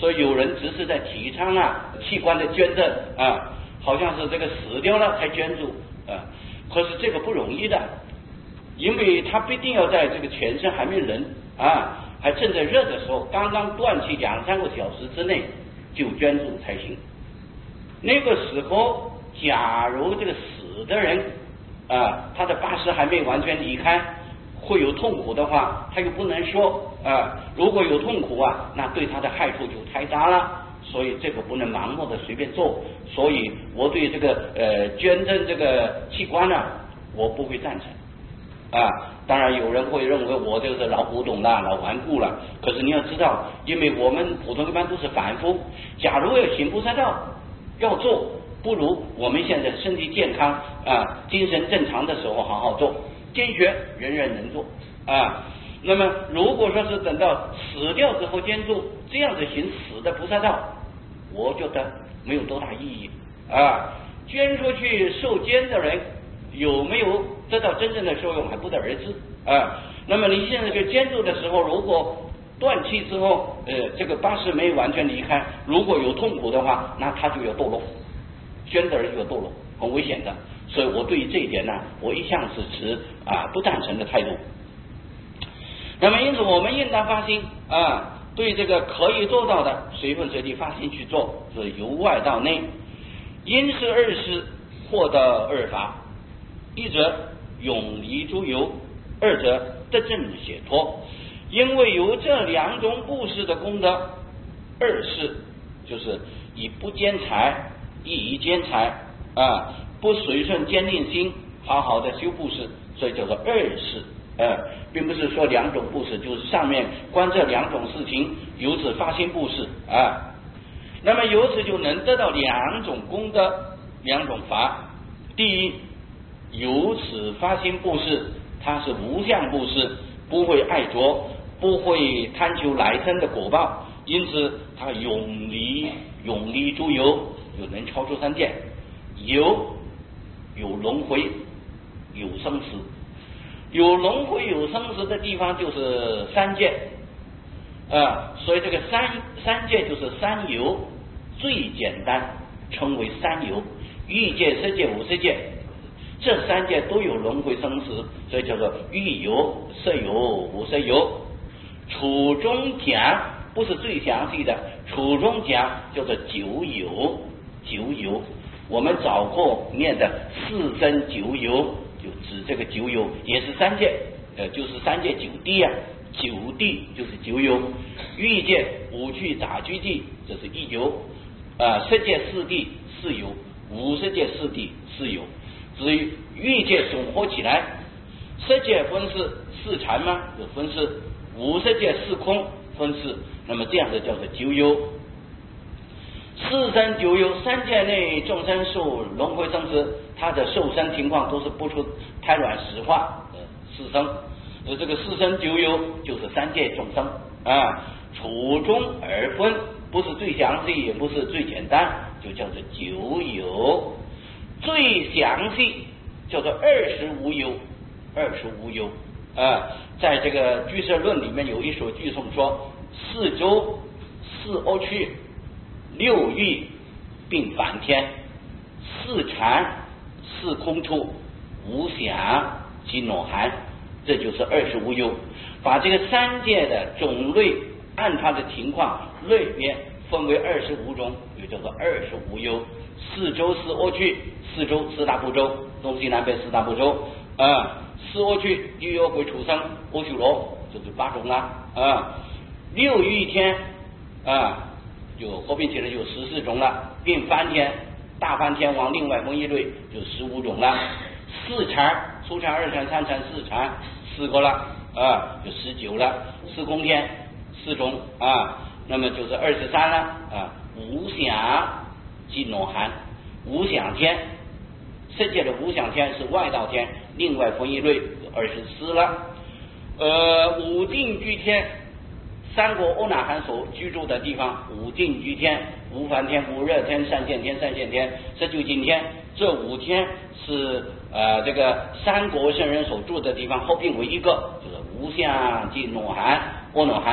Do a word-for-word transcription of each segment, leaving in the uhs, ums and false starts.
所以有人只是在提倡啊器官的捐赠啊，好像是这个死掉了才捐助啊，可是这个不容易的，因为他必定要在这个全身还没人啊，还正在热的时候，刚刚断气两三个小时之内就捐助才行。那个时候，假如这个死的人啊，他的八识还没完全离开，会有痛苦的话，他又不能说啊，如果有痛苦啊，那对他的害处就太大了，所以这个不能盲目的随便做。所以我对这个呃捐赠这个器官呢、啊，我不会赞成啊。当然有人会认为我就是老古董了，老顽固了，可是你要知道，因为我们普通一般都是凡夫，假如要行菩萨道要做，不如我们现在身体健康啊，精神正常的时候好好做，坚决人人能做啊。那么如果说是等到死掉之后捐助，这样子行死的菩萨道，我觉得没有多大意义啊。捐出去受捐的人有没有得到真正的受用还不得而知啊。那么你现在就捐助的时候，如果断气之后，呃，这个八识没完全离开，如果有痛苦的话，那他就要堕落，捐的人就要堕落，很危险的。所以我对于这一点呢，我一向是持啊不赞成的态度。那么因此我们应当发心啊，对这个可以做到的，随分随地发心去做，是由外到内。因是二事获得二法，一则永离诸有，二则得正解脱。因为有这两种布施的功德，二事就是以不兼财，亦以兼财啊，不随顺坚定心，好好的修布施，所以叫做二事。呃，并不是说两种布施，就是上面观这两种事情，由此发心布施啊。那么由此就能得到两种功德，两种法。第一，由此发心布施，它是无相布施，不会爱着，不会贪求来生的果报，因此它永离永离诸有，就能超出三界。有有轮回，有生死。有轮回有生死的地方就是三界啊，所以这个三三界就是三有，最简单称为三有。欲界、色界、无色界，这三界都有轮回生死，所以叫做欲有、色有、无色有。处中讲不是最详细的，处中讲叫做九有，九有。我们早课念的四生九有，就指这个九有，也是三界，呃，就是三界九地啊，九地就是九有。欲界、五趣、杂居地，这是一有，啊、呃，色界四地四有，无色界四地四有。至于欲界总合起来，色界分是四禅吗？有分是，无色界四空分是，那么这样的叫做九有。四生九有，三界内众生受轮回生死，他的受生情况都是不出胎卵石化的四生，呃，这个四生九有就是三界众生啊，处中而分，不是最详细，也不是最简单，就叫做九有。最详细叫做二十无有，二十无有啊，在这个俱舍论里面有一首句颂说：四周四恶趣，六欲并梵天，四禅四空处，无想及裸含，这就是二十无有。把这个三界的种类按它的情况类别分为二十五种，也叫做二十无有。四周四恶趣，四周四大部洲，东西南北四大部洲啊。四恶趣，欲有鬼、畜生、阿修罗，这是八种啊啊。六欲天啊，就合并起来就十四种了，并梵天、大梵天王另外分一类，就十五种了。四禅，初禅、二禅、三禅、四禅，四个了啊，就十九了。四空天四种啊，那么就是二十三了啊。无想即裸含，无想天，世界的无想天是外道天，另外分一类，二十四了。呃，五定居天，三国阿那含所居住的地方，五定居天，无梵天、无热天、善现天、善现天、十九金天，这五天是呃这个三国圣人所住的地方，合并为一个，就是无相即裸含、阿那含。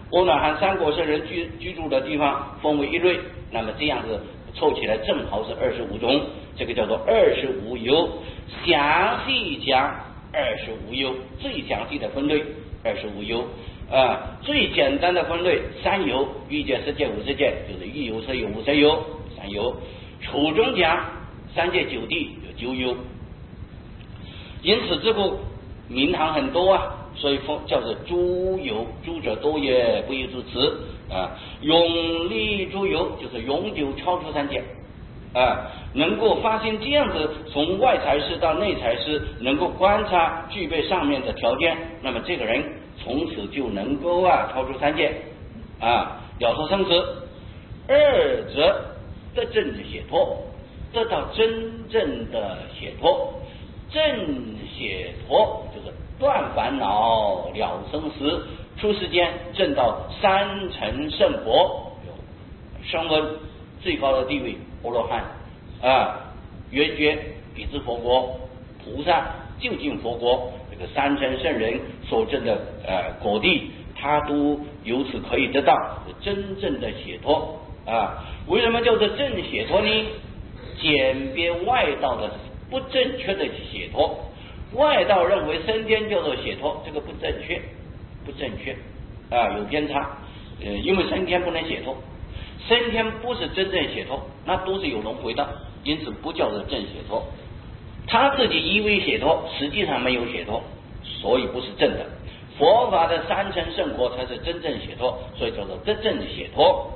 阿那含三果圣人居居住的地方分为一类，那么这样子凑起来正好是二十五种，这个叫做二十五游。详细讲二十五游，最详细的分类二十五游啊，最简单的分类三游，欲界、色界、无色界，就是欲游、色游、无色游，三游。初中讲三界九地有九游，因此这个名堂很多啊，所以封叫做诸游，诸者多也，不亦诸此啊。永立诸游就是永久超出三界啊，能够发现这样子从外财识到内财识，能够观察具备上面的条件，那么这个人从此就能够啊超出三界啊，了脱生死。二者得正解脱，得到真正的解脱。正解脱就是断烦恼了生死，出世间证到三乘圣佛，声闻最高的地位阿罗汉啊，圆觉比之佛国，菩萨究竟佛国，这个三乘圣人所证的呃果地，他都由此可以得到真正的解脱啊。为什么叫做正解脱呢？简别外道的不正确的解脱，外道认为升天叫做解脱，这个不正确，不正确啊，有偏差。呃，因为升天不能解脱，升天不是真正解脱，那都是有轮回的，因此不叫做正解脱。他自己以为解脱，实际上没有解脱，所以不是正的。佛法的三乘圣果才是真正解脱，所以叫做得正解脱。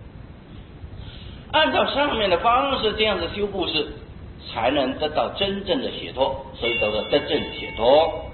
按照上面的方式这样子修布施，才能得到真正的解脱，所以叫做得正解脱。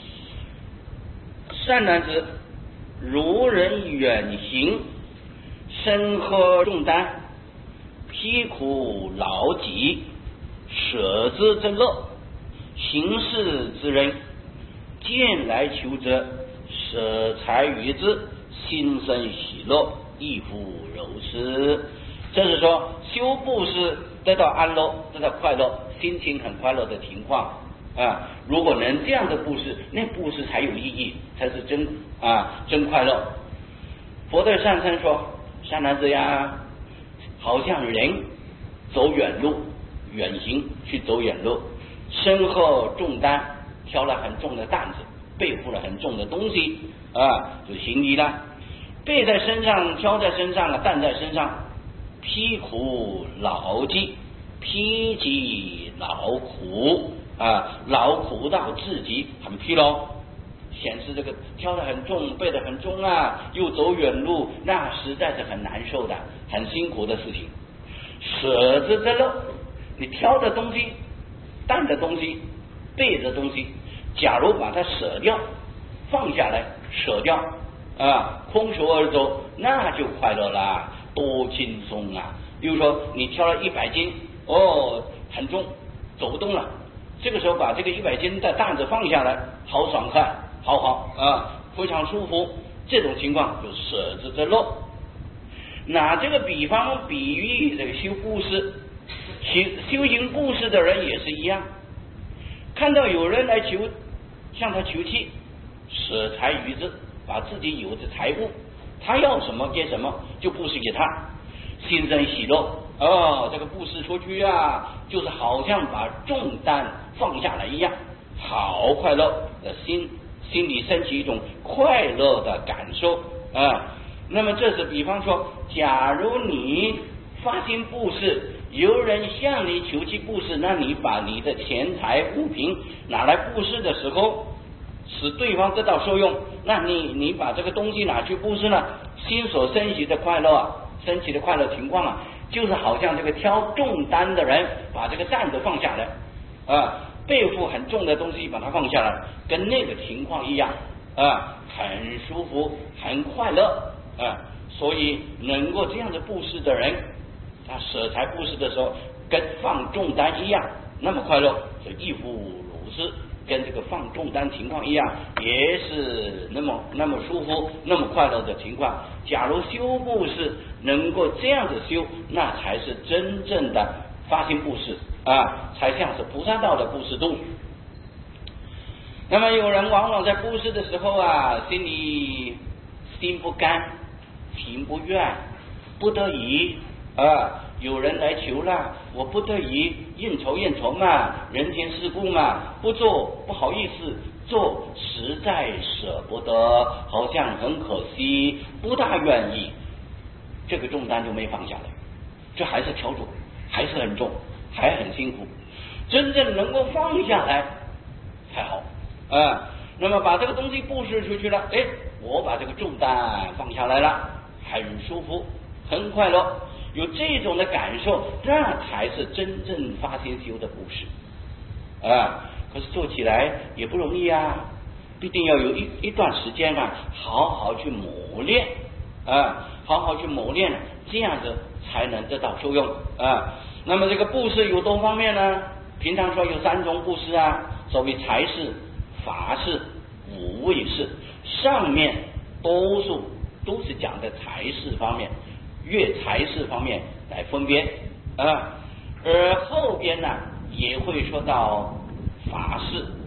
善男子，如人远行，身荷重担，披苦劳己，舍之则乐，行事之人，见来求者，舍财于之，心生喜乐，亦复柔施。这是说修布施得到安乐，得到快乐，心情很快乐的情况啊。如果能这样的布施，那布施才有意义，才是真啊真快乐。佛对善生说：善男子呀，好像人走远路，远行去走远路，身荷重担，挑了很重的担子，背负了很重的东西啊，就行李了，背在身上，挑在身上，担在身上。披苦劳己，披己劳苦啊，劳苦到自己很疲劳，显示这个挑得很重，背得很重啊，又走远路，那实在是很难受的，很辛苦的事情。舍之则乐，你挑的东西，担的东西，背的东西，假如把它舍掉，放下来，舍掉啊，空手而走，那就快乐啦。多轻松啊！比如说你挑了一百斤，哦，很重，走不动了。这个时候把这个一百斤的担子放下来，好爽快，好好啊，非常舒服。这种情况就舍之则乐。拿这个比方比喻这个修布施，修修行布施的人也是一样，看到有人来求，向他求气，舍财于之，把自己有的财物。他要什么给什么，就布施给他，心生喜乐。哦，这个布施出去啊，就是好像把重担放下来一样，好快乐的心，心里升起一种快乐的感受啊。那么这是比方说，假如你发心布施，有人向你求其布施，那你把你的钱财物品拿来布施的时候，使对方得到受用，那你你把这个东西拿去布施呢，心所升起的快乐啊，升起的快乐情况啊，就是好像这个挑重担的人把这个担子放下来啊，背负很重的东西把它放下来，跟那个情况一样啊，很舒服，很快乐啊。所以能够这样的布施的人，他舍财布施的时候，跟放重担一样，那么快乐，所以亦复如是。跟这个放重担情况一样，也是那么那么舒服，那么快乐的情况。假如修布施能够这样子修，那才是真正的发心布施啊，才像是菩萨道的布施度。那么有人往往在布施的时候啊，心里心不甘情不愿，不得已啊，有人来求了，我不得已应酬应酬嘛，人情世故嘛，不做不好意思，做实在舍不得，好像很可惜，不大愿意，这个重担就没放下来，这还是挑重，还是很重，还很辛苦。真正能够放下来才好啊。那么把这个东西布施出去了，哎，我把这个重担放下来了，很舒服，很快乐，有这种的感受，那才是真正发心修的布施啊。可是做起来也不容易啊，必定要有一一段时间啊，好好去磨练啊，好好去磨练，这样子才能得到受用啊。那么这个布施有多方面呢？平常说有三种布施啊，所谓财施、法施、无畏施。上面多数都是讲的财施方面，越财施方面来分别啊，而后边呢也会说到法施